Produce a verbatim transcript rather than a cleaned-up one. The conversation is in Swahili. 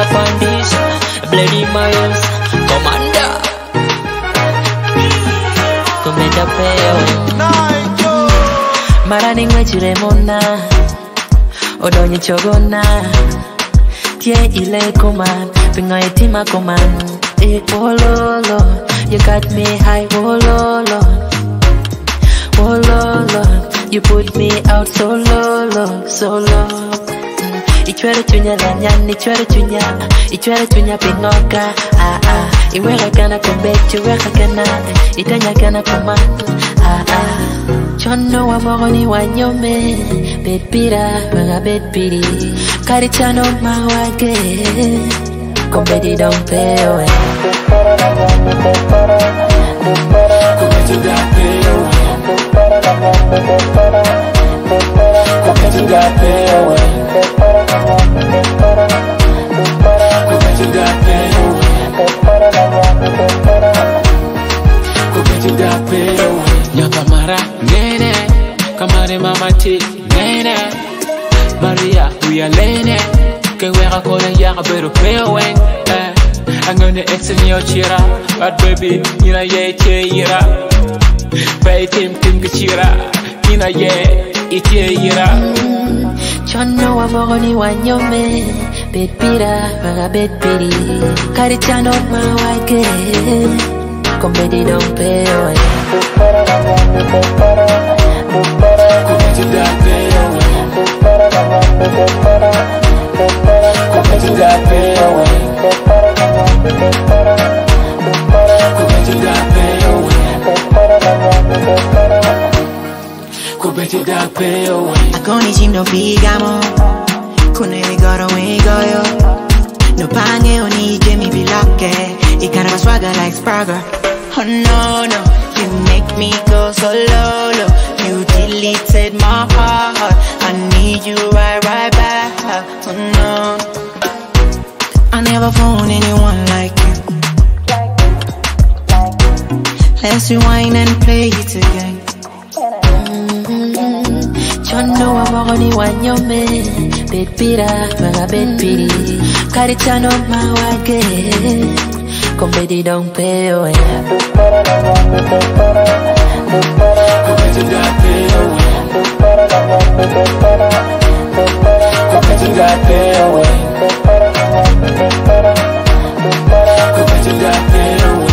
up on this. Bloody Miles, Commander. Kumeda peo. Marani ngwechire mona. Odonye chogona. Tie ile command. Pinga itima command. Eh, oh lolo. You got me high, oh lolo. Oh lolo. You put me out so low, low, so low. Ichwere chunya la nyan, ichwere chunya, ichwere chunya pingoka. Ah ah, iweka kana kumbechi, iweka kana, itanya kana kuma. Ah ah, chono wa mogoni wa nyome, bedpira, wega bedpiri. Karichano mawage, kumbedi don't pay away. Kumbedi don't pay away. Kumbedi don't pay away. Kumbedi don't pay away. Kumbedi don't pay away. Nyakamara nene, kamare mamati nene. Maria we are lene, kewera kona yaga better pay away. I'm gonna exit your chira, but baby, you know yeah, chira. Pay tim tim chira, you know yeah, it chira. Chono wa mogoni wa nyome, bedpira, wega bedpiri. Karichano mawage, kumbedi don't pay away. Kumbedi don't pay away. Kumbedi don't pay away. Kumbedi don't pay away. Kumbedi don't pay away. Agoni chimno figamo, kuneli goro wigoyo. No pange oni Jimmy Bilake, it kind of a swagger like Sprague. Oh no no, you make me go so low low. You deleted my heart, I need you right right back. Oh no, I never found anyone like you. Let's rewind and play it again. Chono wa mogoni wa nyome, bedpira, wega bedpiri. Karichano mawage, kumbedi don't pay away. Kumbedi don't pay away. Kumbedi don't pay away. Kumbedi don't pay away.